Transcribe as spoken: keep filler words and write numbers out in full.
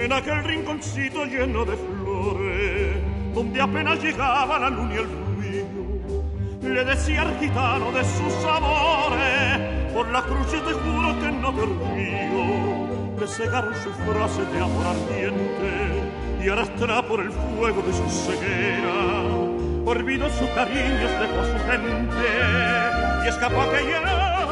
en aquel rinconcito lleno de flores, donde apenas llegaba la luna y el río, le decía al gitano de sus amores, por la cruz yo te juro que no te río. Le cegaron sus frases de amor ardiente y arrastra por el fuego de su ceguera. Olvidó sus cariños, dejó a su gente y escapó aquella